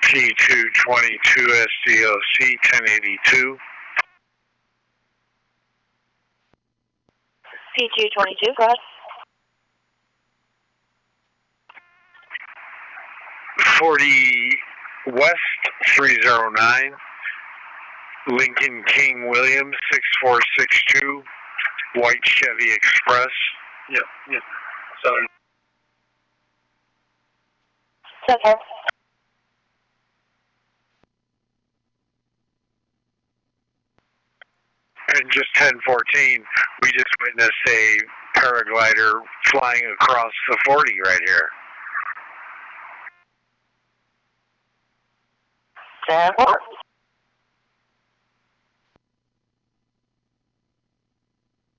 T222 SDOC 1082. P222, go ahead. 40 West 309. Lincoln King Williams 6462. White Chevy Express. Yep. Southern. Center. And just 1014, we just witnessed a paraglider flying across the 40 right here. 10-4.